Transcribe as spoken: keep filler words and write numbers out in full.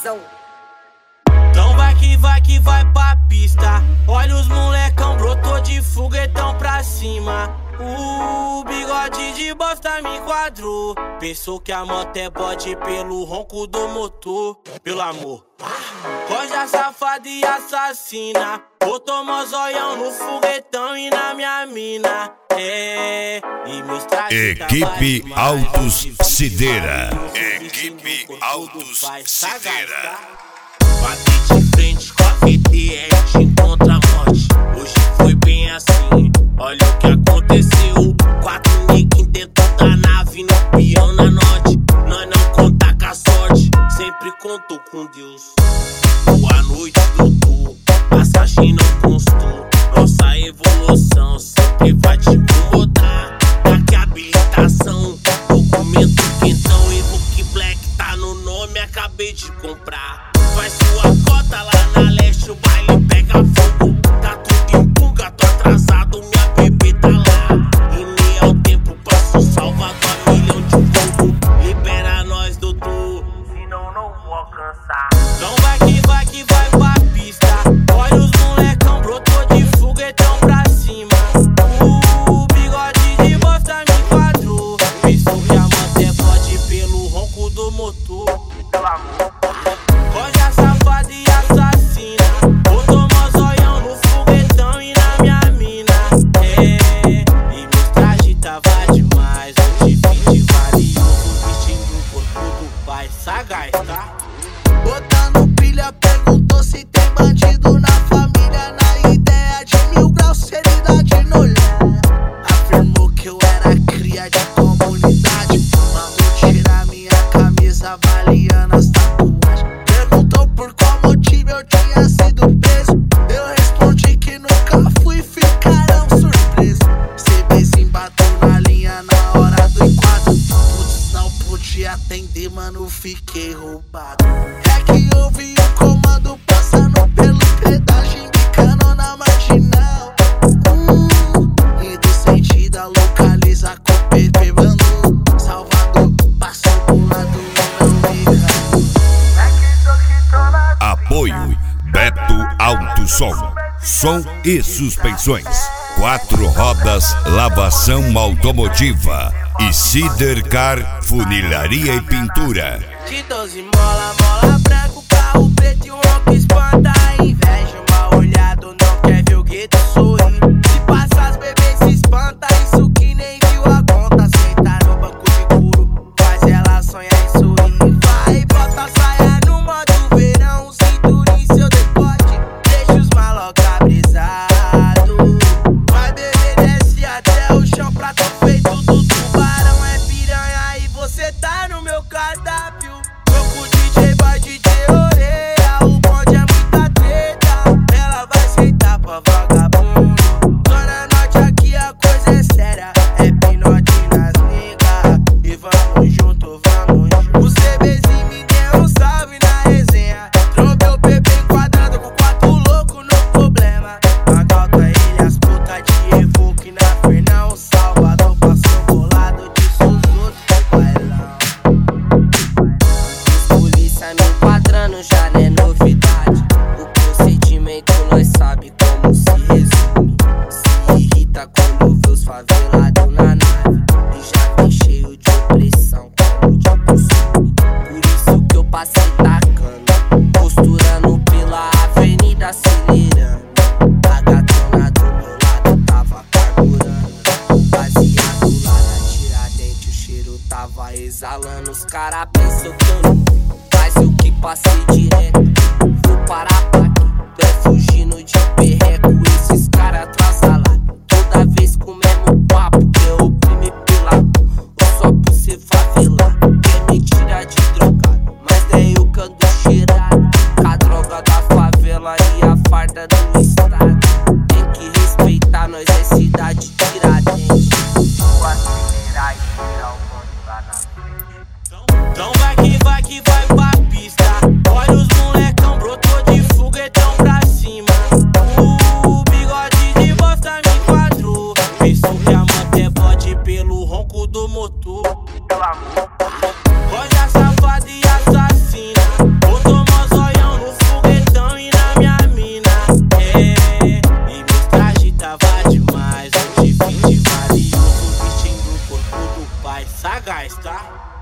Visão. Então vai que vai que vai pra pista. Olha os molecão, brotou de foguetão pra cima. O bigode de bosta me enquadrou. Pensou que a moto é bode pelo ronco do motor. Pelo amor, Roja safada e assassina. Botou mozóião no foguetão e na minha mina. É, e meus trajes Equipe Autos Cideira. Equipe Autos Cideira. Bate de frente com a V T, é te encontra a morte. Hoje foi bem assim, olha o que aconteceu. Quatro neguinhos dentro da nave, no peão na norte. Nós não conta com a sorte, sempre contou com Deus. Boa noite, doutor, passagem não constou. Nossa evolução sempre vai te incomodar. Aqui a habilitação, documento quentão. Evoque Black tá no nome, acabei de comprar. Faz sua cota lá na leste, o baile pega fogo. Tá tudo em pulga, tô atrasado, minha bebê tá lá. Em meio ao tempo, passo Salvador, milhão de fogo. Libera nós, doutor, senão não vou alcançar. Então vai que vai que vai pra pista. Olha os molecão, brotou de foguetão pra cima. O bigode de bosta me enquadrou. Pensou que a moto é bode pelo ronco do motor. Pelo amor, Roja safada e assassina. Botou mozóião no foguetão e na minha mina. É, e meus trajes tava demais. Hoje fit valioso, vestindo o corpo do pai. Sagaz, tá? Botando pilha, perguntou se tem bandido na família. Na ideia de mil graus, seriedade no olhar. Afirmou que eu era cria de comunidade. Mandou tirar minha camisa, avaliando as tatuagens. Perguntou por qual motivo eu tinha sido preso. Eu respondi que nunca fui, ficaram surpresos. C B se embatou na linha na hora do enquadro. Putz, não podia atender, mano, fiquei roubado. É que eu vi o comando passando pelo pedágio, embicando na marginal. Uh, indo sentido a localiza com o P P Bando. Salvador, passou pro lado e não me errou. Apoio Beto Alto Som. Som e suspensões. Quatro rodas, lavação automotiva. E Cidercar, funilaria e pintura. De doze mola, mola branco, carro preto e um ronco espanta a inveja. Mal olhado, não quer ver o gueto sorrir. Se passa as bebês se espanta, isso que nem viu a conta. Sentar no banco de couro, faz ela sonhar em sorrir. Vai, bota a saia no modo verão, cintura em seu decote, deixa os maloca brisado. Vai beber, desce até o chão, prato feito do tubarão. É piranha e você tá no meu cardápio. Troco D J, vai D J orelha, o bonde é muita treta. Ela vai sentar pra vagabundo. Zona Norte, aqui a coisa é séria. É pinote nas niggas e vamos junto, vamos junto. O CBzinho me deu um salve na resenha. Trombei o P P enquadrado com quatro loucos no problema. Magalta ele, as putas de Evoque na Fernão. Salvador passou bolado, disse os outros bailão. Polícia me enquadrando já não é novidade. O procedimento nós sabe como se resume. Se irrita quando vê os favelados na nave e já vem cheio de opressão como de costume. Por isso que eu passei tacando, posturando pela avenida acelerando. A gatona do meu lado tava carburando. Baseado lá na Tiradentes, o cheiro tava exalando. Os cara pensam que eu não, mas eu que passei direto. Vou parar pra aqui, tô é fugindo de perreco. Esses cara atrasalados, toda vez com o mesmo papo. Que eu oprime pela ou só por ser favelado. Quer me tirar de drogado, mas é eu que ando cheirado. Com a droga da favela e a farda do estado. Tem que respeitar, nós é cidade Tiradentes. Vou acelerar e tirar o bonde lá na frente. Então vai que vai que vai pra pista. Olha os moleques. sagaz, tá?